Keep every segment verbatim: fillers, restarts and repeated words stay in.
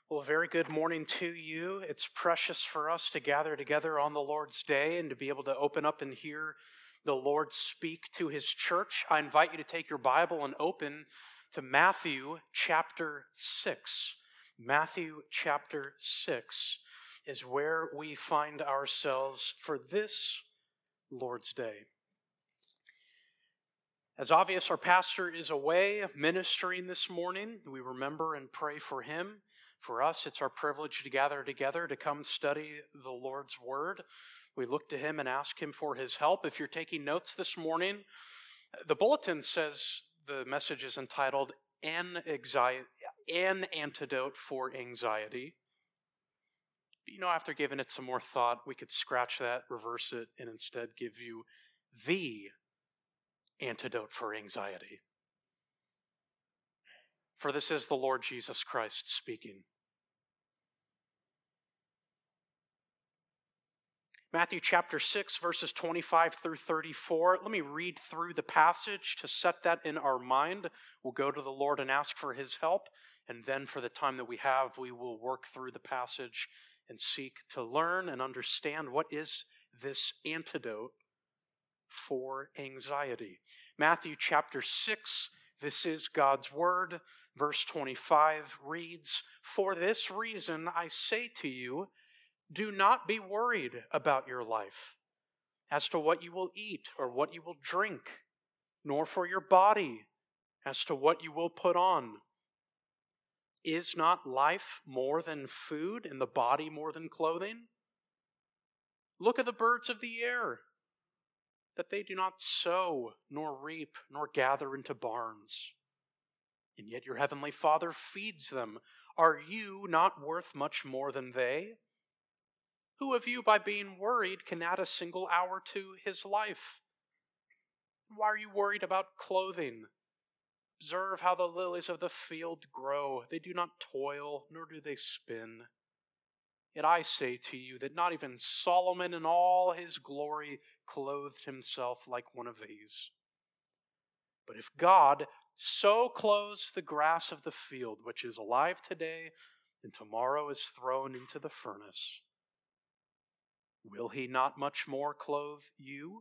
Well, a very good morning to you. It's precious for us to gather together on the Lord's Day and to be able to open up and hear the Lord speak to His church. I invite you to take your Bible and open to Matthew chapter six. Matthew chapter six is where we find ourselves for this Lord's Day. As obvious, our pastor is away ministering this morning. We remember and pray for him. For us, it's our privilege to gather together to come study the Lord's Word. We look to Him and ask Him for His help. If you're taking notes this morning, the bulletin says the message is entitled, An, Anxiety, An Antidote for Anxiety. But you know, after giving it some more thought, we could scratch that, reverse it, and instead give you the antidote for anxiety. For this is the Lord Jesus Christ speaking. Matthew chapter six, verses twenty-five through thirty-four. Let me read through the passage to set that in our mind. We'll go to the Lord and ask for His help, and then for the time that we have, we will work through the passage and seek to learn and understand what is this antidote for anxiety. Matthew chapter six, this is God's Word. Verse twenty-five reads, "For this reason I say to you, do not be worried about your life, as to what you will eat or what you will drink, nor for your body, as to what you will put on. Is not life more than food, and the body more than clothing? Look at the birds of the air, that they do not sow, nor reap, nor gather into barns, and yet your heavenly Father feeds them. Are you not worth much more than they? Who of you, by being worried, can add a single hour to his life? Why are you worried about clothing? Observe how the lilies of the field grow. They do not toil, nor do they spin. Yet I say to you that not even Solomon in all his glory clothed himself like one of these. But if God so clothes the grass of the field, which is alive today and tomorrow is thrown into the furnace, will He not much more clothe you,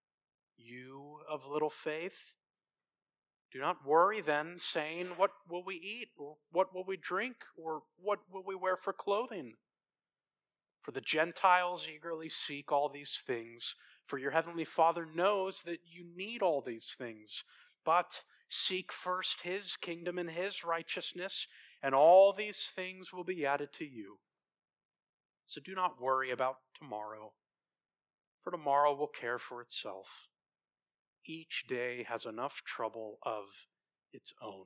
you of little faith? Do not worry then, saying, what will we eat, or what will we drink, or what will we wear for clothing? For the Gentiles eagerly seek all these things, for your heavenly Father knows that you need all these things. But seek first His kingdom and His righteousness, and all these things will be added to you. So do not worry about tomorrow, for tomorrow will care for itself. Each day has enough trouble of its own."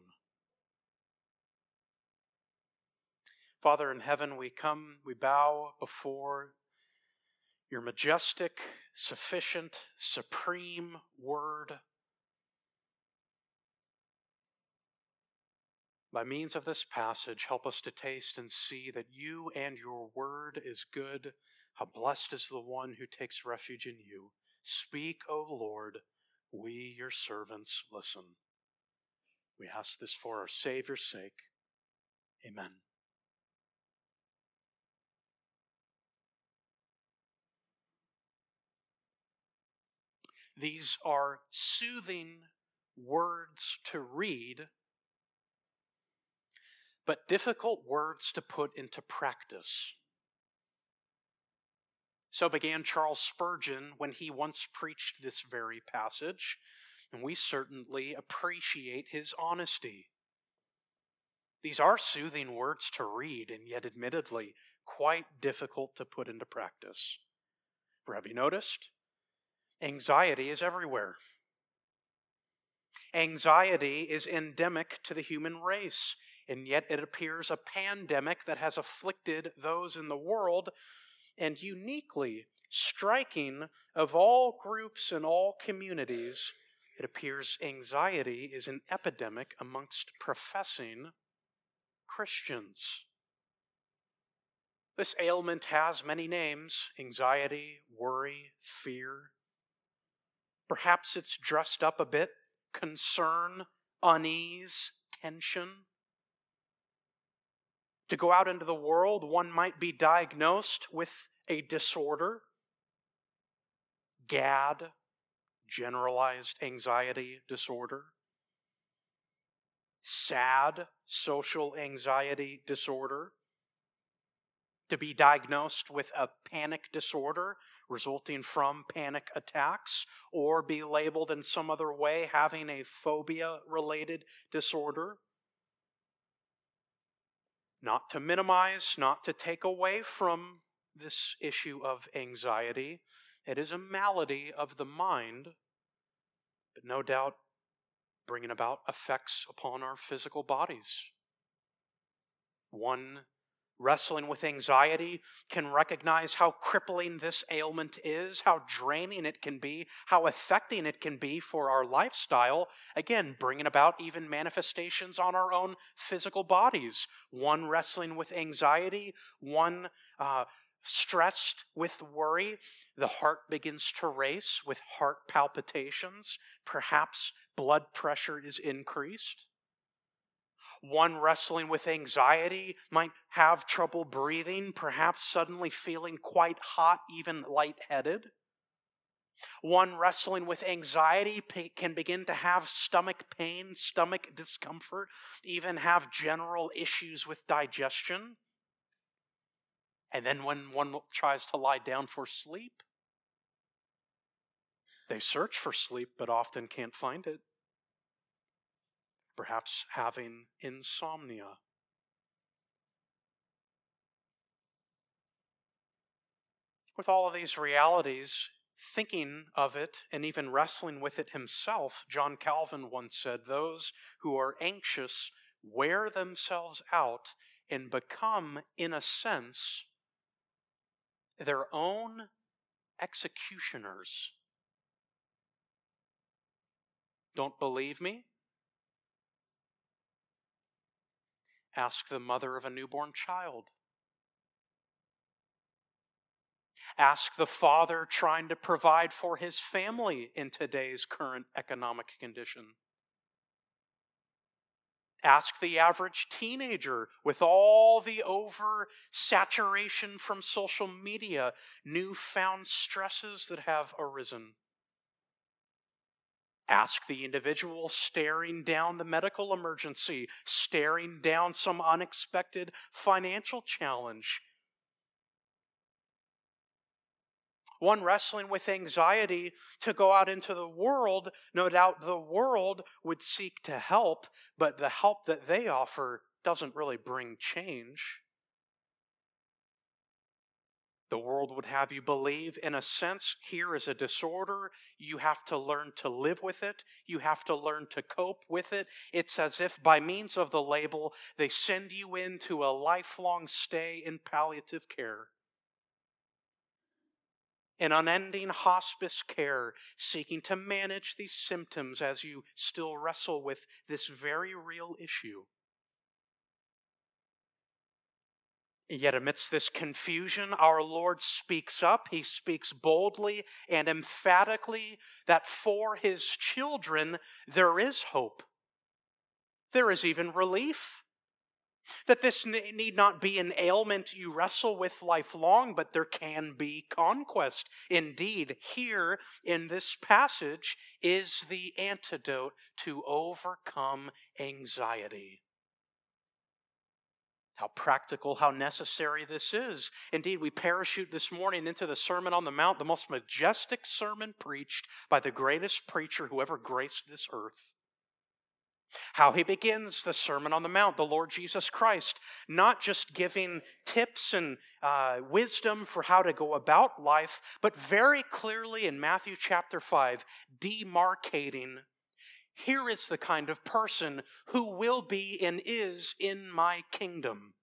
Father in heaven, we come, we bow before your majestic, sufficient, supreme word. By means of this passage, help us to taste and see that you and your word is good. How blessed is the one who takes refuge in you. Speak, O Lord, we, your servants, listen. We ask this for our Savior's sake. Amen. These are soothing words to read, but difficult words to put into practice. So began Charles Spurgeon when he once preached this very passage, and we certainly appreciate his honesty. These are soothing words to read, and yet admittedly quite difficult to put into practice. For have you noticed? Anxiety is everywhere. Anxiety is endemic to the human race, and yet it appears a pandemic that has afflicted those in the world, and uniquely striking of all groups and all communities, it appears anxiety is an epidemic amongst professing Christians. This ailment has many names: anxiety, worry, fear. Perhaps it's dressed up a bit: concern, unease, tension. To go out into the world, one might be diagnosed with a disorder. GAD, generalized anxiety disorder. SAD, social anxiety disorder. To be diagnosed with a panic disorder resulting from panic attacks, or be labeled in some other way having a phobia-related disorder. Not to minimize, not to take away from this issue of anxiety. It is a malady of the mind, but no doubt bringing about effects upon our physical bodies. One wrestling with anxiety can recognize how crippling this ailment is, how draining it can be, how affecting it can be for our lifestyle, again, bringing about even manifestations on our own physical bodies. One wrestling with anxiety, one uh, stressed with worry, the heart begins to race with heart palpitations, perhaps blood pressure is increased. One wrestling with anxiety might have trouble breathing, perhaps suddenly feeling quite hot, even lightheaded. One wrestling with anxiety can begin to have stomach pain, stomach discomfort, even have general issues with digestion. And then when one tries to lie down for sleep, they search for sleep but often can't find it. Perhaps having insomnia. With all of these realities, thinking of it and even wrestling with it himself, John Calvin once said, "Those who are anxious wear themselves out and become, in a sense, their own executioners." Don't believe me? Ask the mother of a newborn child. Ask the father trying to provide for his family in today's current economic condition. Ask the average teenager with all the oversaturation from social media, newfound stresses that have arisen. Ask the individual staring down the medical emergency, staring down some unexpected financial challenge. One wrestling with anxiety to go out into the world, no doubt the world would seek to help, but the help that they offer doesn't really bring change. The world would have you believe, in a sense, here is a disorder. You have to learn to live with it. You have to learn to cope with it. It's as if by means of the label, they send you into a lifelong stay in palliative care. An unending hospice care, seeking to manage these symptoms as you still wrestle with this very real issue. Yet amidst this confusion, our Lord speaks up. He speaks boldly and emphatically that for his children there is hope. There is even relief. That this need not be an ailment you wrestle with lifelong, but there can be conquest. Indeed, here in this passage is the antidote to overcome anxiety. How practical, how necessary this is. Indeed, we parachute this morning into the Sermon on the Mount, the most majestic sermon preached by the greatest preacher who ever graced this earth. How he begins the Sermon on the Mount, the Lord Jesus Christ, not just giving tips and uh, wisdom for how to go about life, but very clearly in Matthew chapter five, demarcating, here is the kind of person who will be and is in my kingdom.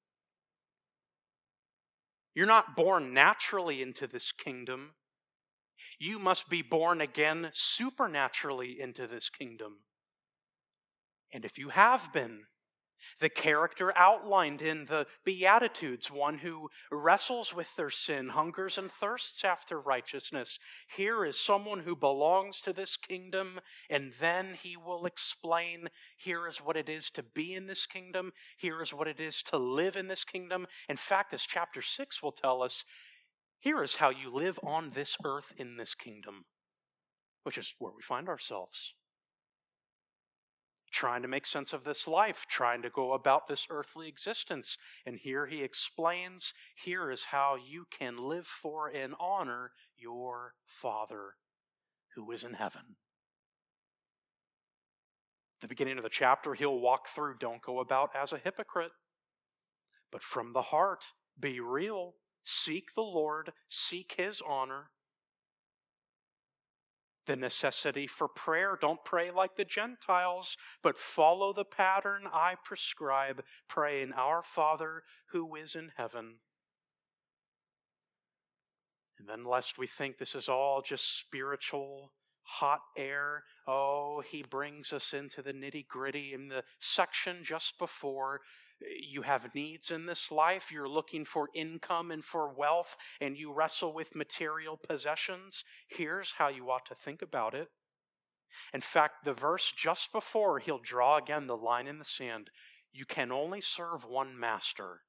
You're not born naturally into this kingdom. You must be born again supernaturally into this kingdom. And if you have been, The character outlined in the Beatitudes, one who wrestles with their sin, hungers and thirsts after righteousness. Here is someone who belongs to this kingdom, and then he will explain, here is what it is to be in this kingdom, here is what it is to live in this kingdom. In fact, as chapter six will tell us, here is how you live on this earth in this kingdom, which is where we find ourselves. Trying to make sense of this life, trying to go about this earthly existence. And here he explains, here is how you can live for and honor your Father who is in heaven. At the beginning of the chapter, he'll walk through, don't go about as a hypocrite, but from the heart, be real, seek the Lord, seek his honor. The necessity for prayer. Don't pray like the Gentiles, but follow the pattern I prescribe, praying, Our Father who is in heaven. And then lest we think this is all just spiritual hot air, oh, he brings us into the nitty-gritty in the section just before. You have needs in this life, you're looking for income and for wealth, and you wrestle with material possessions. Here's how you ought to think about it. In fact, the verse just before, he'll draw again the line in the sand. You can only serve one master.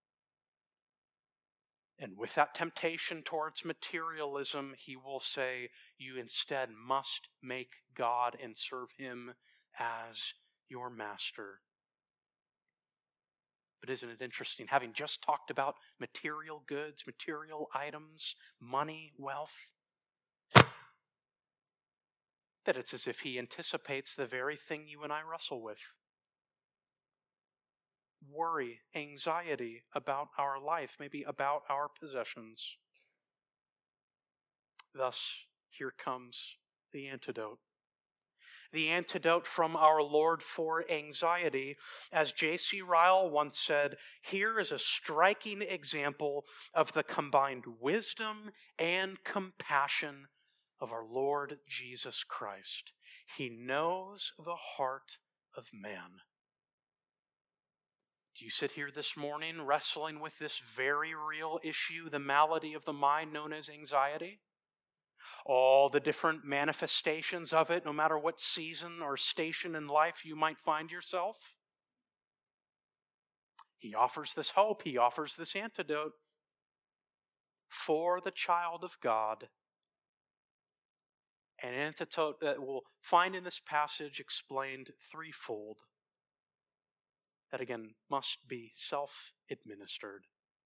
And with that temptation towards materialism, he will say, you instead must make God and serve him as your master. But isn't it interesting, having just talked about material goods, material items, money, wealth, that it's as if he anticipates the very thing you and I wrestle with. Worry, anxiety about our life, maybe about our possessions. Thus, here comes the antidote. The antidote from our Lord for anxiety. As J C Ryle once said, here is a striking example of the combined wisdom and compassion of our Lord Jesus Christ. He knows the heart of man. Do you sit here this morning wrestling with this very real issue, the malady of the mind known as anxiety? All the different manifestations of it, no matter what season or station in life you might find yourself? He offers this hope, he offers this antidote for the child of God. An antidote that we'll find in this passage explained threefold. That again must be self-administered.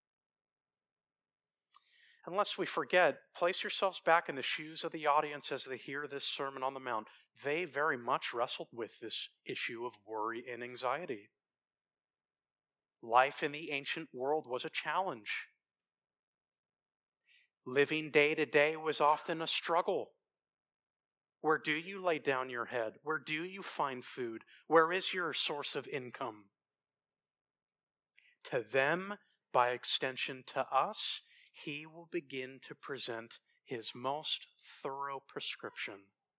Unless we forget, place yourselves back in the shoes of the audience as they hear this Sermon on the Mount. They very much wrestled with this issue of worry and anxiety. Life in the ancient world was a challenge. Living day to day was often a struggle. Where do you lay down your head? Where do you find food? Where is your source of income? To them, by extension to us, he will begin to present his most thorough prescription.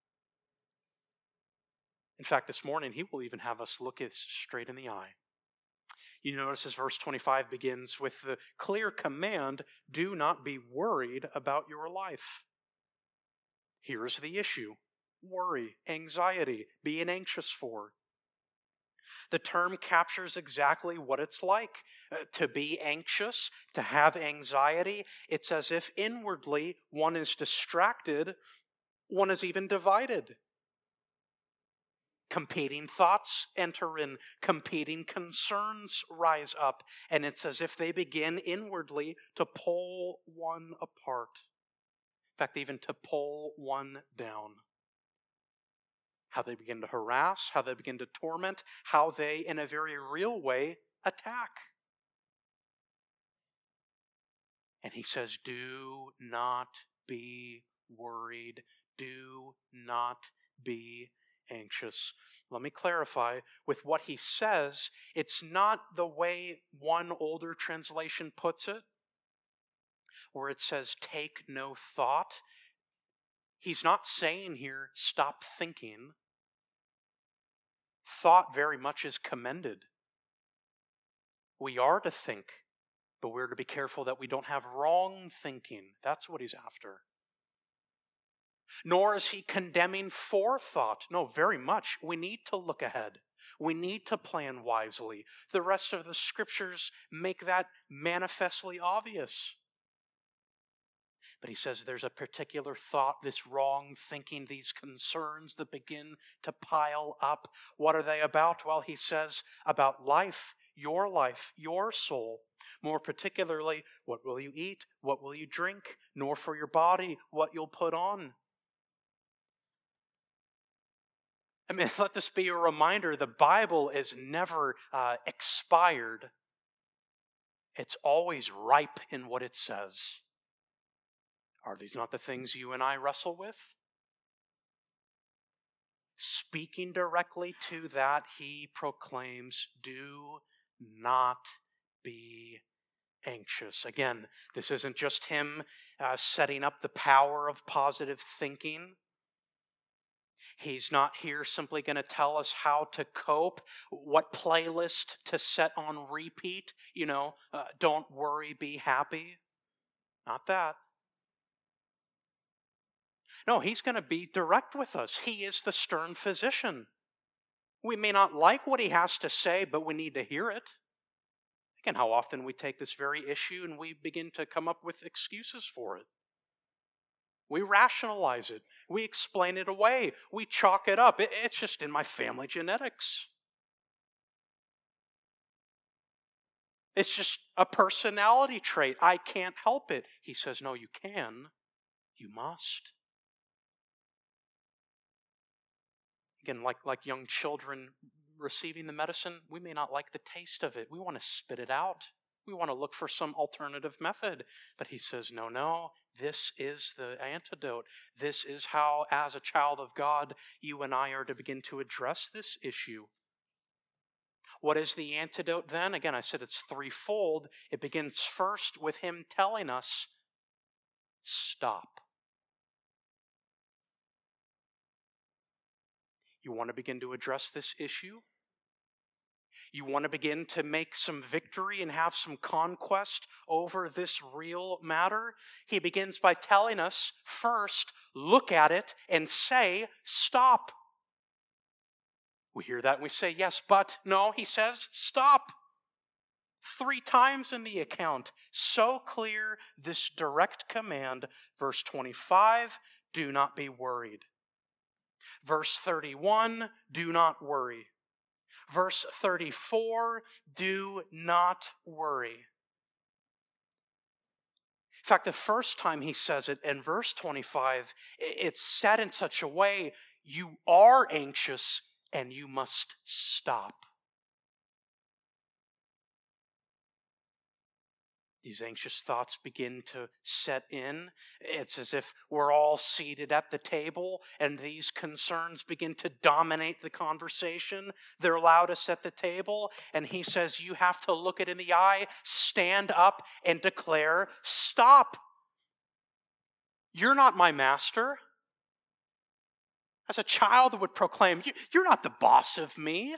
In fact, this morning, he will even have us look it straight in the eye. You notice as verse twenty-five begins with the clear command, do not be worried about your life. Here's the issue. Worry, anxiety, being anxious for. The term captures exactly what it's like uh, to be anxious, to have anxiety. It's as if inwardly one is distracted, one is even divided. Competing thoughts enter in, competing concerns rise up, and it's as if they begin inwardly to pull one apart. In fact, even to pull one down. How they begin to harass, how they begin to torment, how they, in a very real way, attack. And he says, do not be worried. Do not be anxious. Let me clarify. With what he says, it's not the way one older translation puts it, where it says, take no thought. He's not saying here, stop thinking. Thought very much is commended. We are to think, but we're to be careful that we don't have wrong thinking. That's what he's after. Nor is he condemning forethought. No, very much. We need to look ahead. We need to plan wisely. The rest of the scriptures make that manifestly obvious. But he says there's a particular thought, this wrong thinking, these concerns that begin to pile up. What are they about? Well, he says about life, your life, your soul. More particularly, what will you eat? What will you drink? Nor for your body, what you'll put on. I mean, let this be a reminder, the Bible is never uh, expired. It's always ripe in what it says. Are these not the things you and I wrestle with? Speaking directly to that, he proclaims, do not be anxious. Again, this isn't just him uh, setting up the power of positive thinking. He's not here simply going to tell us how to cope, what playlist to set on repeat. You know, uh, don't worry, be happy. Not that. No, he's going to be direct with us. He is the stern physician. We may not like what he has to say, but we need to hear it. Again, how often we take this very issue and we begin to come up with excuses for it. We rationalize it. We explain it away. We chalk it up. It, it's just in my family genetics. It's just a personality trait. I can't help it. He says, no, you can. You must. Again, like, like young children receiving the medicine, we may not like the taste of it. We want to spit it out. We want to look for some alternative method. But he says, no, no, this is the antidote. This is how, as a child of God, you and I are to begin to address this issue. What is the antidote then? Again, I said it's threefold. It begins first with him telling us, stop. You want to begin to address this issue? You want to begin to make some victory and have some conquest over this real matter? He begins by telling us, first, look at it and say, stop. We hear that and we say, yes, but no, he says, stop. Three times in the account. So clear, this direct command. Verse twenty-five, do not be worried. Verse thirty-one, do not worry. Verse thirty-four, do not worry. In fact, the first time he says it in verse twenty-five, it's said in such a way, you are anxious and you must stop. These anxious thoughts begin to set in. It's as if we're all seated at the table and these concerns begin to dominate the conversation. They're loudest at the table, and he says, you have to look it in the eye, stand up, and declare, stop. You're not my master. As a child would proclaim, you're not the boss of me.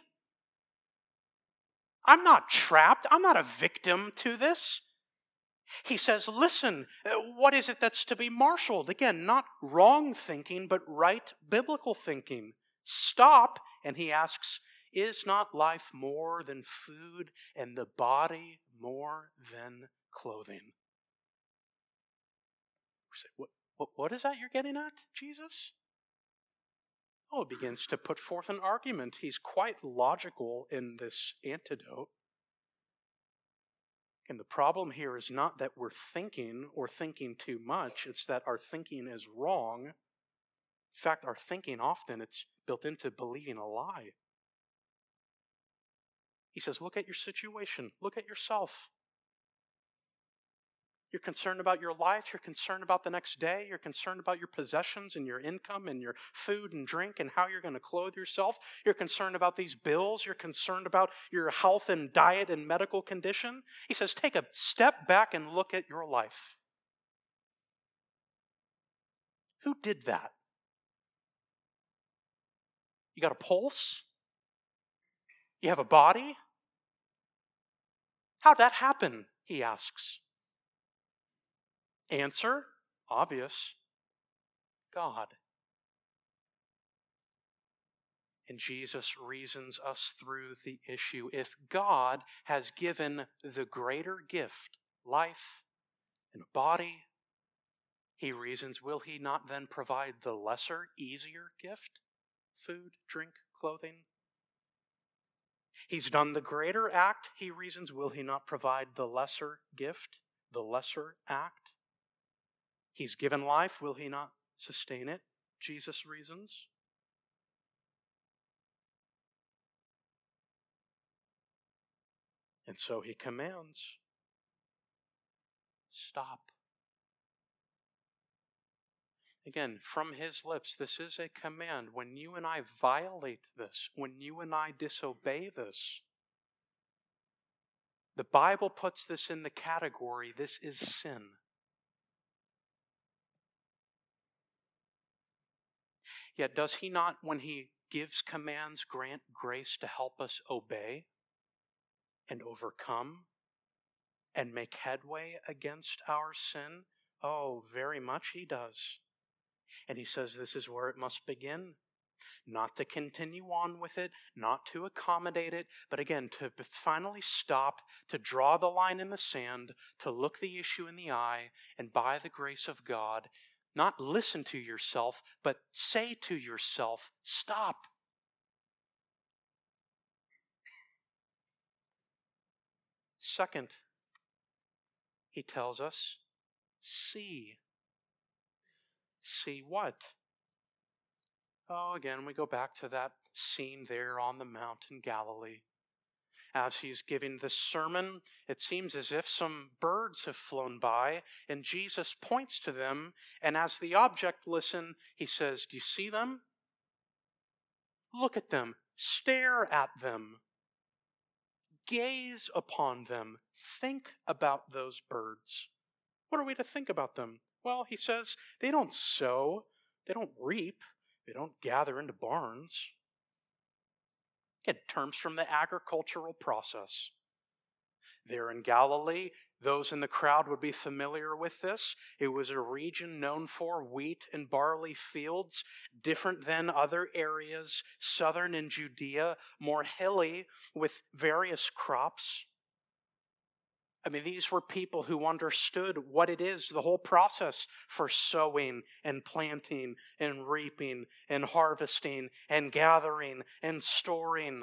I'm not trapped. I'm not a victim to this. He says, listen, what is it that's to be marshaled? Again, not wrong thinking, but right biblical thinking. Stop, and he asks, is not life more than food and the body more than clothing? We say, what, what, what is that you're getting at, Jesus? Oh, he begins to put forth an argument. He's quite logical in this antidote. And the problem here is not that we're thinking or thinking too much. It's that our thinking is wrong. In fact, our thinking often, it's built into believing a lie. He says, look at your situation. Look at yourself. You're concerned about your life. You're concerned about the next day. You're concerned about your possessions and your income and your food and drink and how you're going to clothe yourself. You're concerned about these bills. You're concerned about your health and diet and medical condition. He says, take a step back and look at your life. Who did that? You got a pulse? You have a body? How'd that happen? He asks. Answer, obvious, God. And Jesus reasons us through the issue. If God has given the greater gift, life and a body, he reasons, will he not then provide the lesser, easier gift? Food, drink, clothing? He's done the greater act, he reasons, will he not provide the lesser gift, the lesser act? He's given life, will he not sustain it? Jesus reasons. And so he commands, stop. Again, from his lips, this is a command. When you and I violate this, when you and I disobey this, the Bible puts this in the category, this is sin. Yet does he not, when he gives commands, grant grace to help us obey and overcome and make headway against our sin? Oh, very much he does. And he says this is where it must begin. Not to continue on with it, not to accommodate it, but again, to finally stop, to draw the line in the sand, to look the issue in the eye, and by the grace of God, not listen to yourself, but say to yourself, stop. Second, he tells us, see. See what? Oh, again, we go back to that scene there on the mount in Galilee. As he's giving this sermon, it seems as if some birds have flown by, and Jesus points to them, and as the object listen, he says, do you see them? Look at them. Stare at them. Gaze upon them. Think about those birds. What are we to think about them? Well, he says, they don't sow, they don't reap, they don't gather into barns. Again, terms from the agricultural process. There in Galilee, those in the crowd would be familiar with this. It was a region known for wheat and barley fields, different than other areas, southern in Judea, more hilly with various crops. I mean, these were people who understood what it is, the whole process for sowing and planting and reaping and harvesting and gathering and storing.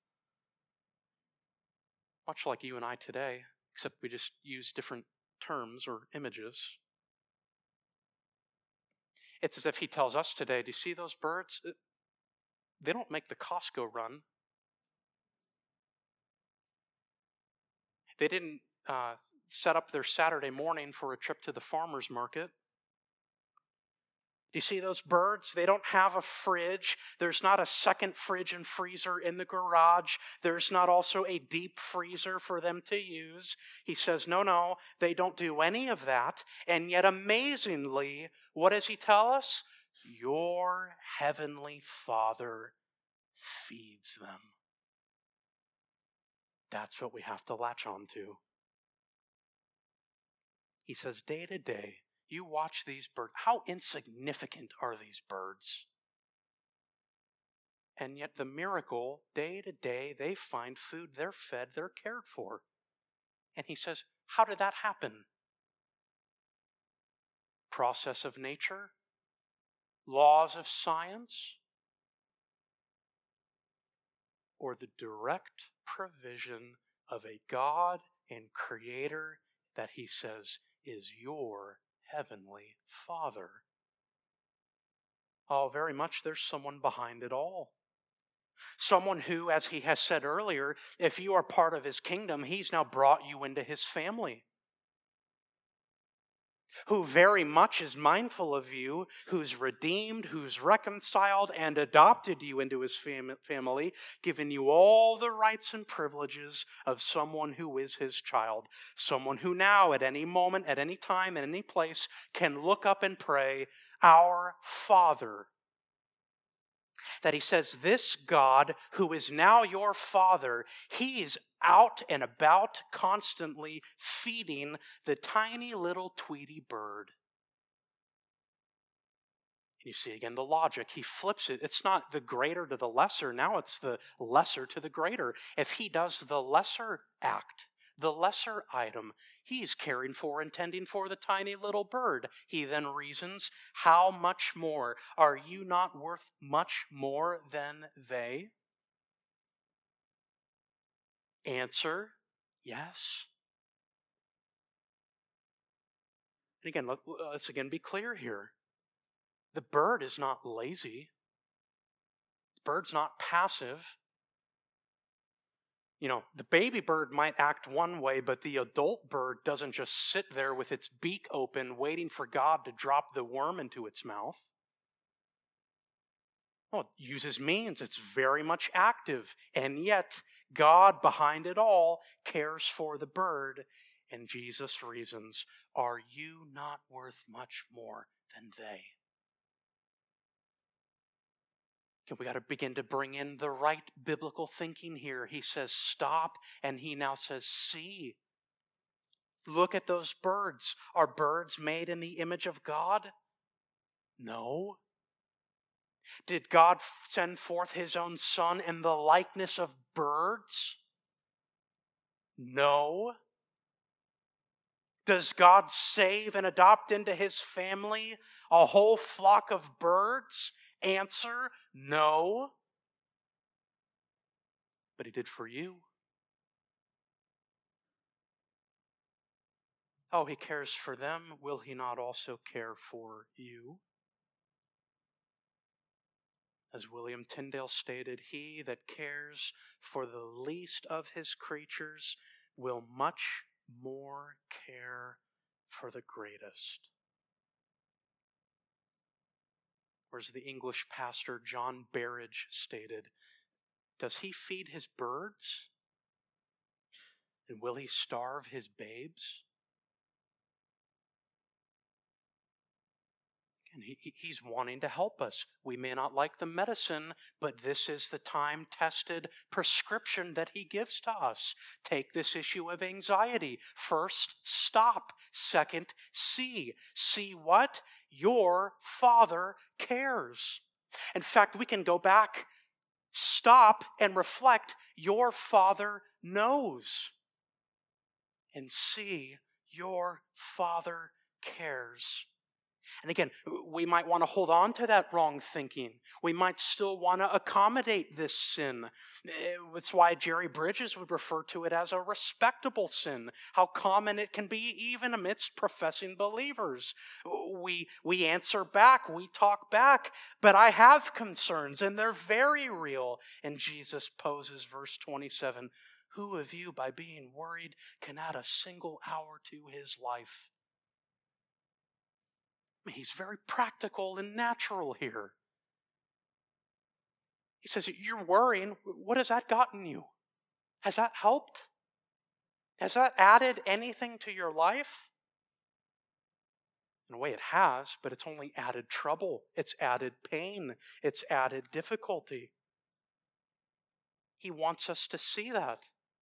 Much like you and I today, except we just use different terms or images. It's as if he tells us today, do you see those birds? They don't make the Costco run. They didn't Uh, set up their Saturday morning for a trip to the farmer's market. Do you see those birds? They don't have a fridge. There's not a second fridge and freezer in the garage. There's not also a deep freezer for them to use. He says, no, no, they don't do any of that. And yet amazingly, what does he tell us? Your heavenly Father feeds them. That's what we have to latch on to. He says, day to day, you watch these birds. How insignificant are these birds? And yet the miracle, day to day, they find food, they're fed, they're cared for. And he says, how did that happen? Process of nature? Laws of science? Or the direct provision of a God and Creator that he says is your heavenly Father. Oh, very much there's someone behind it all. Someone who, as he has said earlier, if you are part of his kingdom, he's now brought you into his family. Who very much is mindful of you, who's redeemed, who's reconciled, and adopted you into his fam- family, giving you all the rights and privileges of someone who is his child. Someone who now, at any moment, at any time, at any place, can look up and pray, Our Father. That he says, this God who is now your Father, he is out and about constantly feeding the tiny little Tweety bird. You see again the logic. He flips it. It's not the greater to the lesser. Now it's the lesser to the greater. If he does the lesser act, the lesser item, he's caring for and tending for the tiny little bird. He then reasons, how much more? Are you not worth much more than they? Answer, yes. And again, let's again be clear here. The bird is not lazy. The bird's not passive. You know, the baby bird might act one way, but the adult bird doesn't just sit there with its beak open, waiting for God to drop the worm into its mouth. Well, it uses means. It's very much active. And yet, God, behind it all, cares for the bird. And Jesus reasons, are you not worth much more than they? We got to begin to bring in the right biblical thinking here. He says stop, and he now says see. Look at those birds. Are birds made in the image of God? No. Did God send forth his own Son in the likeness of birds? No. Does God save and adopt into his family a whole flock of birds? Answer, no. But he did for you. Oh, he cares for them. Will he not also care for you? As William Tyndale stated, he that cares for the least of his creatures will much more care for the greatest. Or as the English pastor John Berridge stated, does he feed his birds? And will he starve his babes? And he, he's wanting to help us. We may not like the medicine, but this is the time-tested prescription that he gives to us. Take this issue of anxiety. First, stop. Second, see. See what? Your Father cares. In fact, we can go back, stop, and reflect. Your Father knows. And see, your Father cares. And again, we might want to hold on to that wrong thinking. We might still want to accommodate this sin. That's why Jerry Bridges would refer to it as a respectable sin. How common it can be even amidst professing believers. We, we answer back, we talk back, but I have concerns and they're very real. And Jesus poses verse twenty-seven, who of you by being worried can add a single hour to his life? He's very practical and natural here. He says, you're worrying. What has that gotten you? Has that helped? Has that added anything to your life? In a way it has, but it's only added trouble. It's added pain. It's added difficulty. He wants us to see that.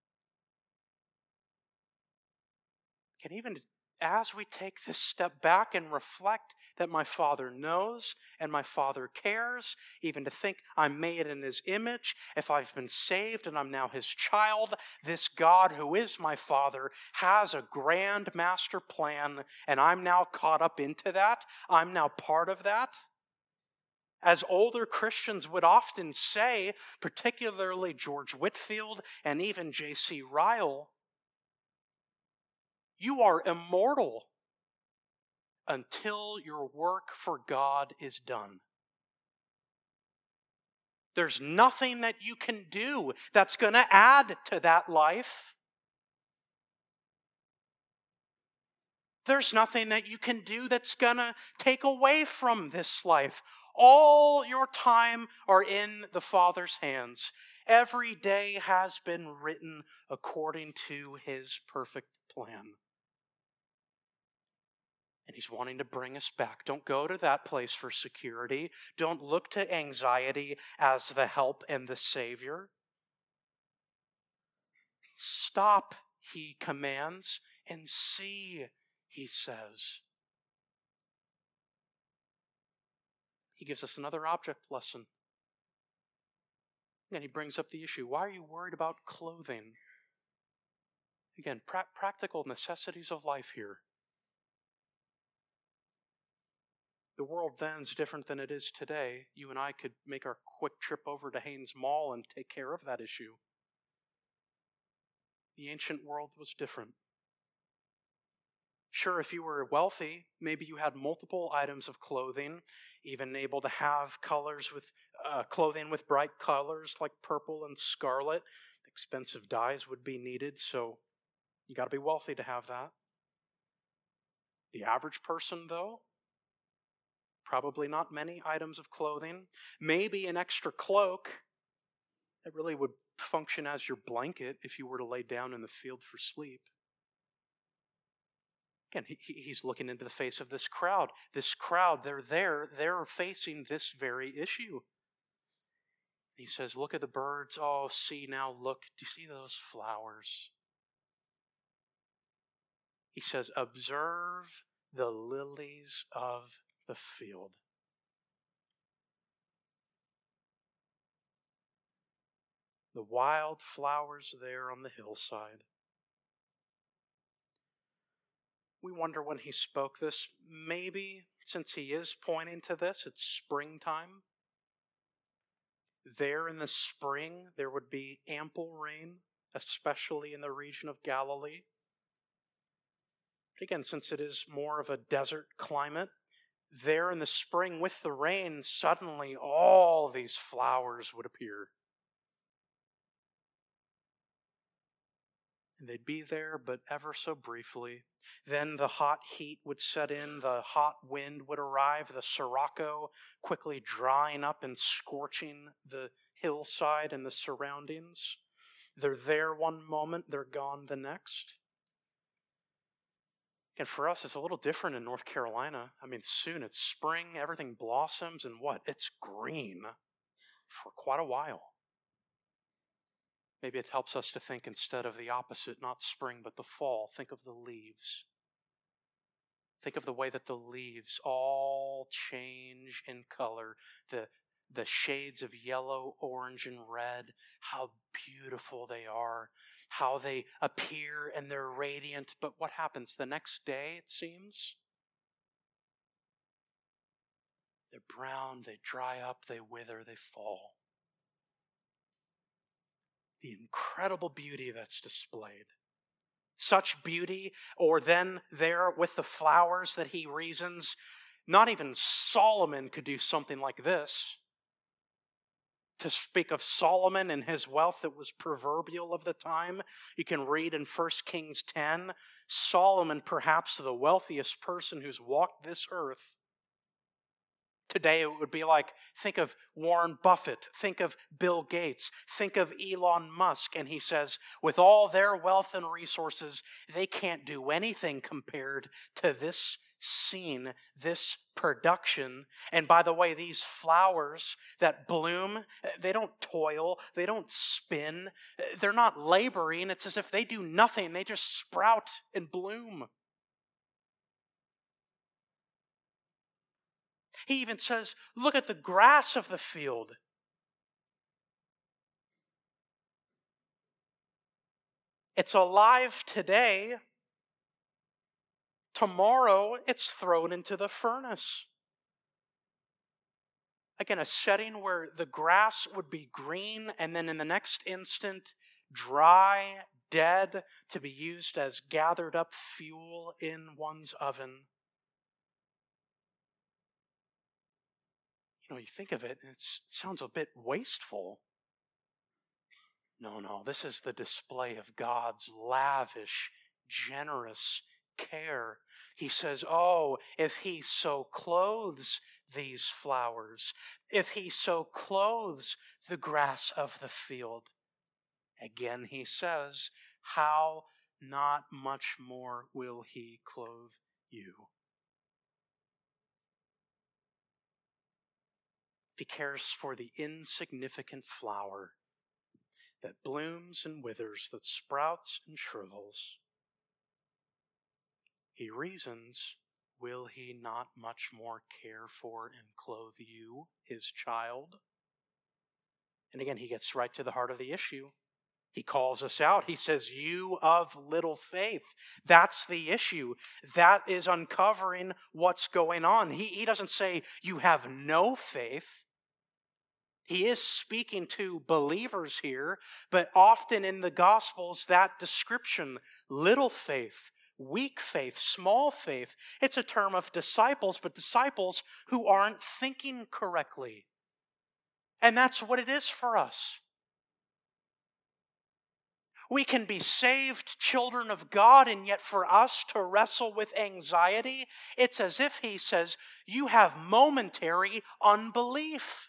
Can even as we take this step back and reflect that my Father knows and my Father cares, even to think I'm made in his image, if I've been saved and I'm now his child, this God who is my Father has a grand master plan, and I'm now caught up into that. I'm now part of that. As older Christians would often say, particularly George Whitefield and even J C Ryle, you are immortal until your work for God is done. There's nothing that you can do that's going to add to that life. There's nothing that you can do that's going to take away from this life. All your time are in the Father's hands. Every day has been written according to his perfect plan. And he's wanting to bring us back. Don't go to that place for security. Don't look to anxiety as the help and the Savior. Stop, he commands, and see, he says. He gives us another object lesson. And he brings up the issue. Why are you worried about clothing? Again, pra- practical necessities of life here. The world then's different than it is today. You and I could make our quick trip over to Haynes Mall and take care of that issue. The ancient world was different. Sure, if you were wealthy, maybe you had multiple items of clothing, even able to have colors with uh, clothing with bright colors like purple and scarlet. Expensive dyes would be needed, so you got to be wealthy to have that. The average person, though, probably not many items of clothing. Maybe an extra cloak that really would function as your blanket if you were to lay down in the field for sleep. Again, he, he's looking into the face of this crowd. This crowd, they're there, they're facing this very issue. He says, look at the birds. Oh, see now, look. Do you see those flowers? He says, observe the lilies of the field. The wild flowers there on the hillside. We wonder when he spoke this. Maybe, since he is pointing to this, it's springtime. There in the spring, there would be ample rain, especially in the region of Galilee. But again, since it is more of a desert climate, there in the spring with the rain, suddenly all these flowers would appear. And they'd be there, but ever so briefly. Then the hot heat would set in, the hot wind would arrive, the sirocco quickly drying up and scorching the hillside and the surroundings. They're there one moment, they're gone the next. And for us, it's a little different in North Carolina. I mean, soon it's spring, everything blossoms, and what? It's green for quite a while. Maybe it helps us to think instead of the opposite, not spring, but the fall. Think of the leaves. Think of the way that the leaves all change in color. The, the shades of yellow, orange, and red. How beautiful they are. How they appear and they're radiant. But what happens the next day, it seems? They're brown, they dry up, they wither, they fall. The incredible beauty that's displayed. Such beauty, or then there with the flowers that he reasons, not even Solomon could do something like this. To speak of Solomon and his wealth that was proverbial of the time, you can read in First Kings ten, Solomon, perhaps the wealthiest person who's walked this earth. Today it would be like, think of Warren Buffett, think of Bill Gates, think of Elon Musk, and he says, with all their wealth and resources, they can't do anything compared to this scene, this production. And by the way, these flowers that bloom, they don't toil, they don't spin, they're not laboring. It's as if they do nothing, they just sprout and bloom. He even says, look at the grass of the field. It's alive today. Tomorrow, it's thrown into the furnace. Again, a setting where the grass would be green and then in the next instant, dry, dead, to be used as gathered up fuel in one's oven. You know, you think of it, and it's, it sounds a bit wasteful. No, no, this is the display of God's lavish, generous care. He says, oh, if he so clothes these flowers, if he so clothes the grass of the field, again he says, how not much more will he clothe you? if he cares for the insignificant flower that blooms and withers, that sprouts and shrivels, he reasons, will he not much more care for and clothe you, his child? And again, he gets right to the heart of the issue. He calls us out. He says, you of little faith. That's the issue. That is uncovering what's going on. He, he doesn't say you have no faith. He is speaking to believers here, but often in the Gospels, that description, little faith, weak faith, small faith, it's a term of disciples, but disciples who aren't thinking correctly. And that's what it is for us. We can be saved children of God, and yet for us to wrestle with anxiety, it's as if he says, you have momentary unbelief.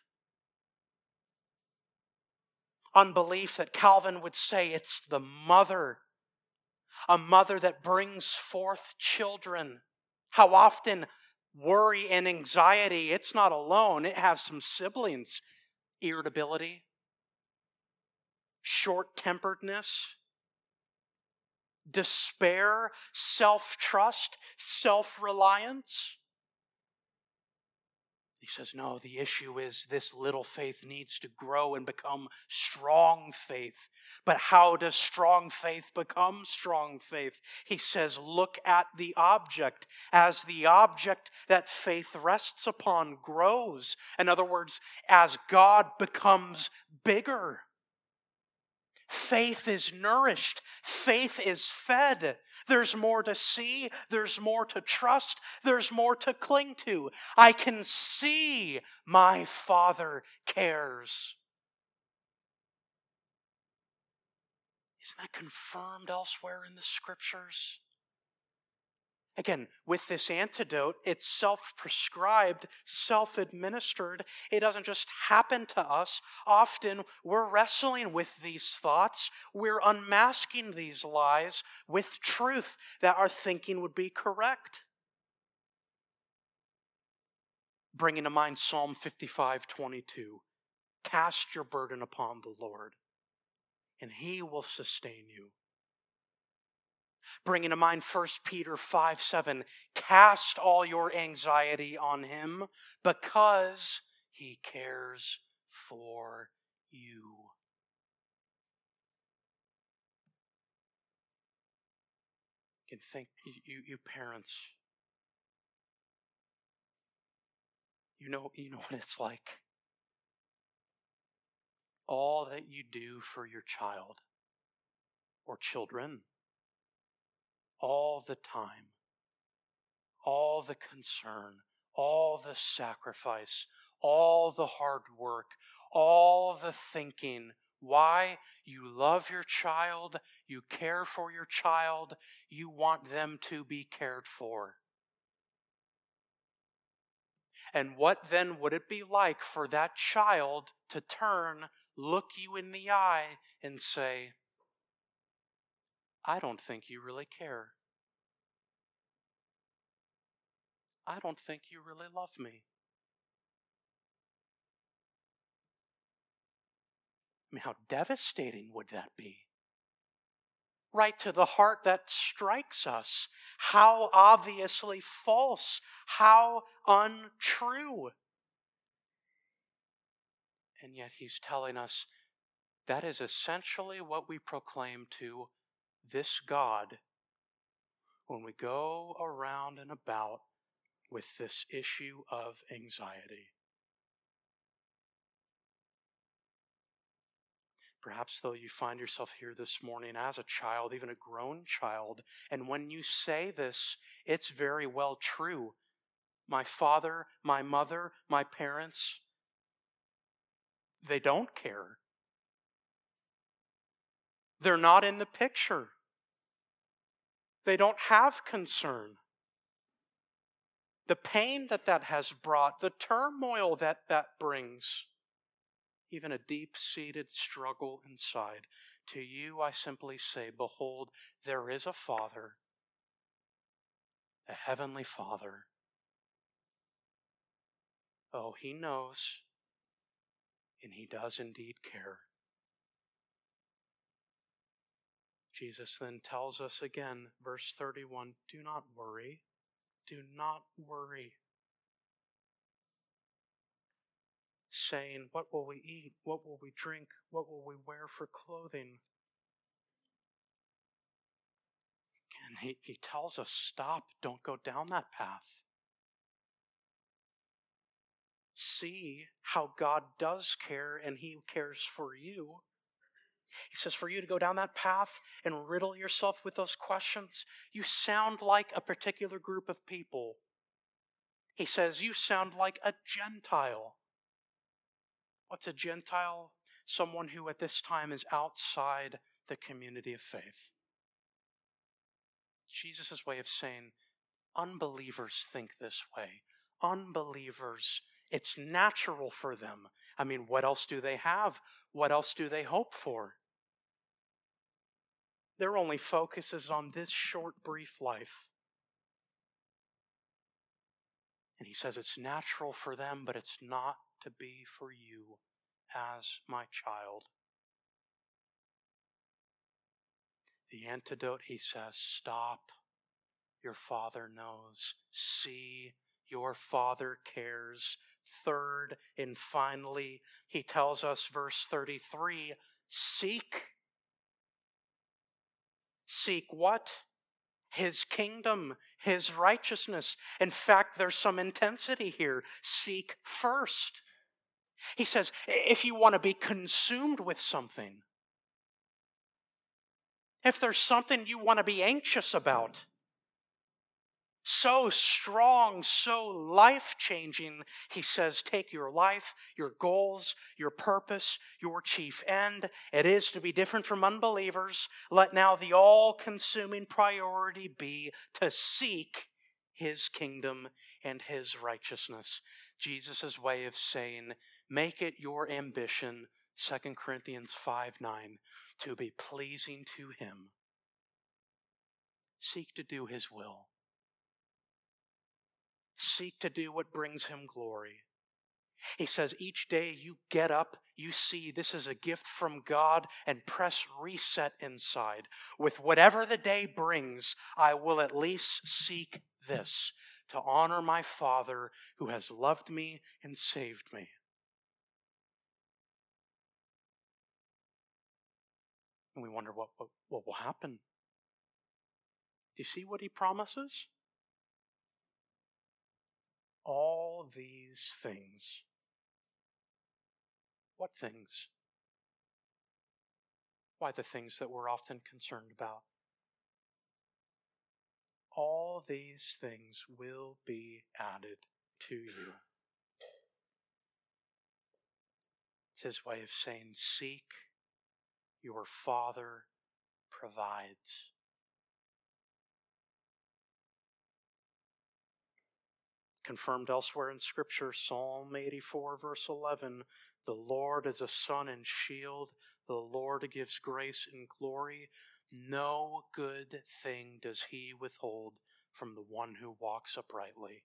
Unbelief that Calvin would say it's the mother, a mother that brings forth children. How often worry and anxiety, it's not alone, it has some siblings. Irritability, short-temperedness, despair, self-trust, self-reliance. He says, no, the issue is this little faith needs to grow and become strong faith. But how does strong faith become strong faith? He says, look at the object. As the object that faith rests upon grows. In other words, as God becomes bigger, faith is nourished. Faith is fed. There's more to see. There's more to trust. There's more to cling to. I can see my Father cares. Isn't that confirmed elsewhere in the Scriptures? Again, with this antidote, it's self-prescribed, self-administered. It doesn't just happen to us. Often we're wrestling with these thoughts. We're unmasking these lies with truth that our thinking would be correct. Bringing to mind Psalm fifty-five twenty-two. Cast your burden upon the Lord, and he will sustain you. Bringing to mind First Peter five seven, cast all your anxiety on him because he cares for you. You can think, you, you parents, you know, you know what it's like. All that you do for your child or children, all the time, all the concern, all the sacrifice, all the hard work, all the thinking. Why? You love your child, you care for your child, you want them to be cared for. And what then would it be like for that child to turn, look you in the eye, and say, I don't think you really care. I don't think you really love me. I mean, how devastating would that be? Right to the heart that strikes us. How obviously false. How untrue. And yet he's telling us that is essentially what we proclaim to this God when we go around and about with this issue of anxiety. Perhaps, though, you find yourself here this morning as a child, even a grown child, and when you say this, it's very well true. My father, my mother, my parents, they don't care. They're not in the picture. They don't have concern. The pain that that has brought, the turmoil that that brings, even a deep-seated struggle inside. To you I simply say, behold, there is a Father, a heavenly Father. Oh, he knows. and he does indeed care. Jesus then tells us again, verse thirty-one, do not worry. Do not worry. Saying, what will we eat? What will we drink? What will we wear for clothing? Again, he, he tells us, stop, don't go down that path. See how God does care, and he cares for you. He says for you to go down that path and riddle yourself with those questions, you sound like a particular group of people. He says you sound like a Gentile. What's a Gentile? Someone who at this time is outside the community of faith. Jesus' way of saying, unbelievers think this way. Unbelievers, it's natural for them. I mean, what else do they have? What else do they hope for? Their only focus is on this short, brief life. And he says it's natural for them, but it's not to be for you as my child. The antidote, he says, stop. Your Father knows. See, your Father cares. Third and finally, he tells us, verse thirty-three, seek. Seek what? His kingdom, his righteousness. In fact, there's some intensity here. Seek first. He says, if you want to be consumed with something, if there's something you want to be anxious about, so strong, so life-changing, he says, take your life, your goals, your purpose, your chief end. It is to be different from unbelievers. Let now the all-consuming priority be to seek his kingdom and his righteousness. Jesus' way of saying, make it your ambition, Second Corinthians five nine, to be pleasing to him. Seek to do his will. Seek to do what brings him glory. He says each day you get up, you see this is a gift from God, and press reset inside. With whatever the day brings, I will at least seek this, to honor my Father who has loved me and saved me. And we wonder what, what, what will happen. Do you see what he promises? All these things. What things? Why, the things that we're often concerned about. All these things will be added to you. It's his way of saying, seek, your Father provides. Confirmed elsewhere in Scripture, Psalm eighty-four, verse eleven, the Lord is a sun and shield. The Lord gives grace and glory. No good thing does he withhold from the one who walks uprightly.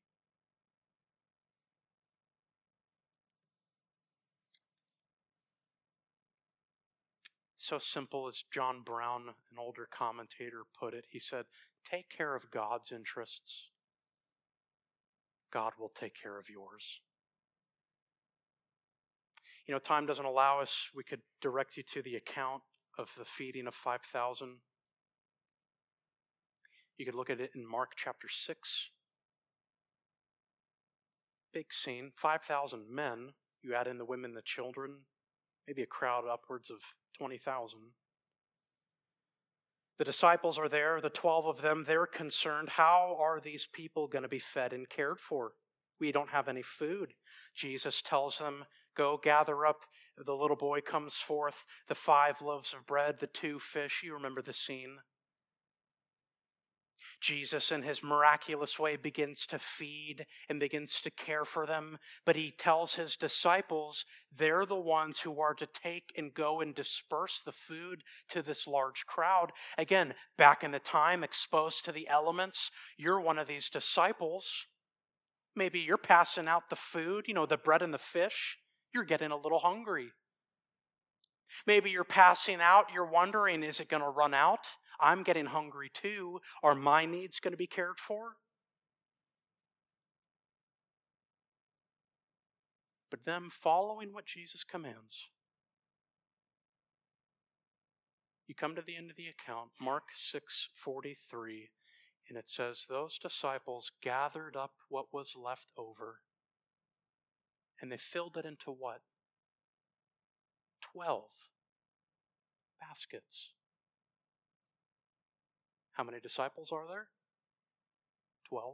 So simple as John Brown, an older commentator, put it. He said, take care of God's interests. God will take care of yours. You know, time doesn't allow us. We could direct you to the account of the feeding of five thousand. You could look at it in Mark chapter six. Big scene. five thousand men. You add in the women, the children. Maybe a crowd upwards of twenty thousand. The disciples are there, the twelve of them, they're concerned. How are these people going to be fed and cared for? We don't have any food. Jesus tells them, go gather up. The little boy comes forth, the five loaves of bread, the two fish. You remember the scene. Jesus, in his miraculous way, begins to feed and begins to care for them. But he tells his disciples they're the ones who are to take and go and disperse the food to this large crowd. Again, back in the time, exposed to the elements, you're one of these disciples. Maybe you're passing out the food, you know, the bread and the fish. You're getting a little hungry. Maybe you're passing out. You're wondering, is it going to run out? I'm getting hungry too. Are my needs going to be cared for? But them following what Jesus commands. You come to the end of the account, Mark six forty-three, and it says, those disciples gathered up what was left over, and they filled it into what? Twelve baskets. How many disciples are there? Twelve.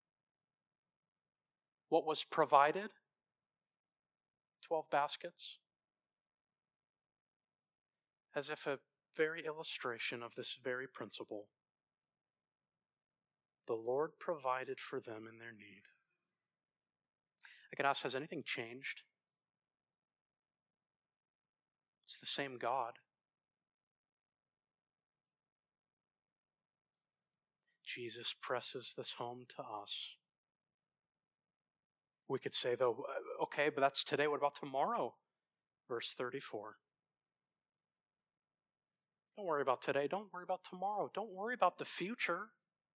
What was provided? Twelve baskets. As if a very illustration of this very principle. The Lord provided for them in their need. I could ask, has anything changed? It's the same God. Jesus presses this home to us. We could say, though, okay, but that's today. What about tomorrow? Verse thirty-four. Don't worry about today. Don't worry about tomorrow. Don't worry about the future.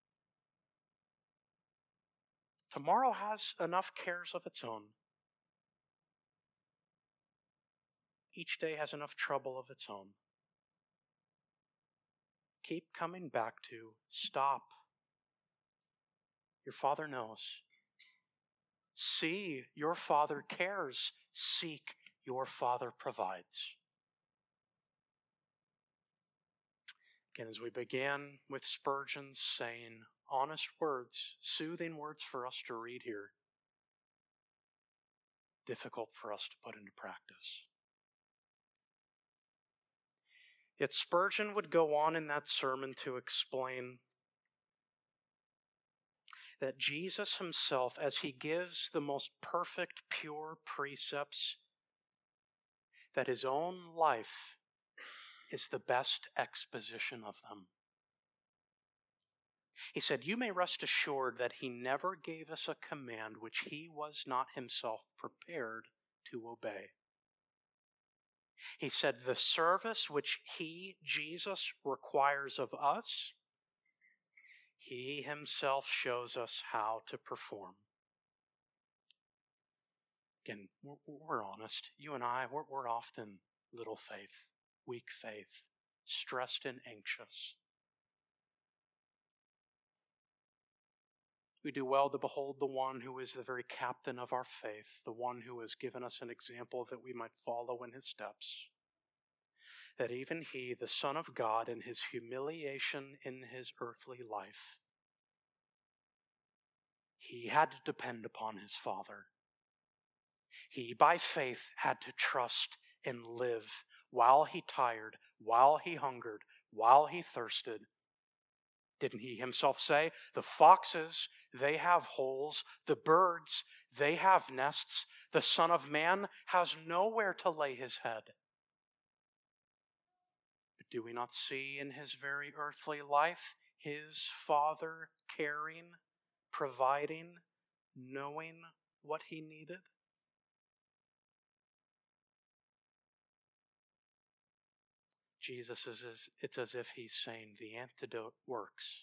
Tomorrow has enough cares of its own. Each day has enough trouble of its own. Keep coming back to, stop. Your Father knows. See, your Father cares. Seek, your Father provides. Again, as we began with Spurgeon's saying, honest words, soothing words for us to read here, difficult for us to put into practice. Yet Spurgeon would go on in that sermon to explain that Jesus himself, as he gives the most perfect, pure precepts, that his own life is the best exposition of them. He said, you may rest assured that he never gave us a command which he was not himself prepared to obey. He said, the service which he, Jesus, requires of us, he himself shows us how to perform. Again, we're, we're honest. You and I, we're, we're often little faith, weak faith, stressed and anxious. We do well to behold the one who is the very captain of our faith, the one who has given us an example that we might follow in his steps. That even he, the Son of God, in his humiliation in his earthly life, he had to depend upon his Father. He, by faith, had to trust and live while he tired, while he hungered, while he thirsted. Didn't he himself say, the foxes, they have holes, the birds, they have nests, the Son of Man has nowhere to lay his head. But do we not see in his very earthly life his Father caring, providing, knowing what he needed? Jesus is, as, it's as if he's saying the antidote works.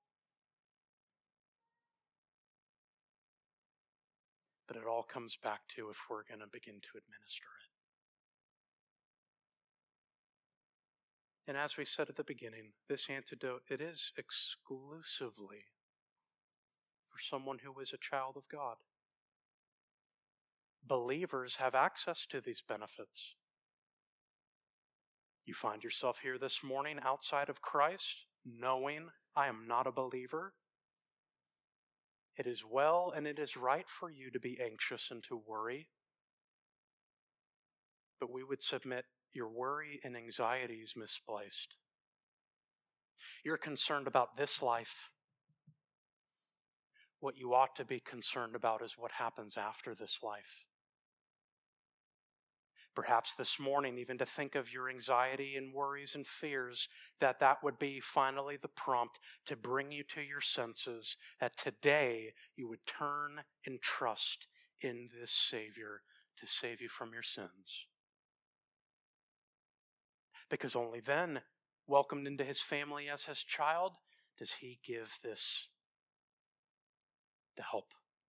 But it all comes back to if we're going to begin to administer it. And as we said at the beginning, this antidote, it is exclusively for someone who is a child of God. Believers have access to these benefits. You find yourself here this morning outside of Christ, knowing I am not a believer. It is well and it is right for you to be anxious and to worry. But we would submit your worry and anxiety is misplaced. You're concerned about this life. What you ought to be concerned about is what happens after this life. Perhaps this morning, even to think of your anxiety and worries and fears, that that would be finally the prompt to bring you to your senses, that today you would turn and trust in this Savior, to save you from your sins. Because only then, welcomed into his family as his child, does he give this the help.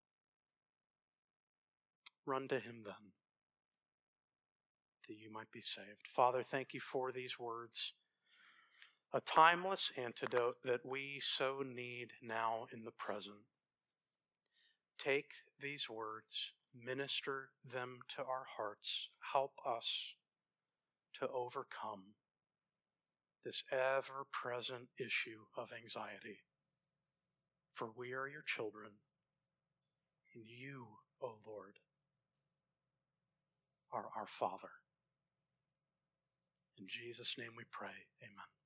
Run to him then, that you might be saved. Father, thank you for these words, a timeless antidote that we so need now in the present. Take these words, minister them to our hearts, help us to overcome this ever-present issue of anxiety. For we are your children, and you, O Lord, are our Father. In Jesus' name we pray, amen.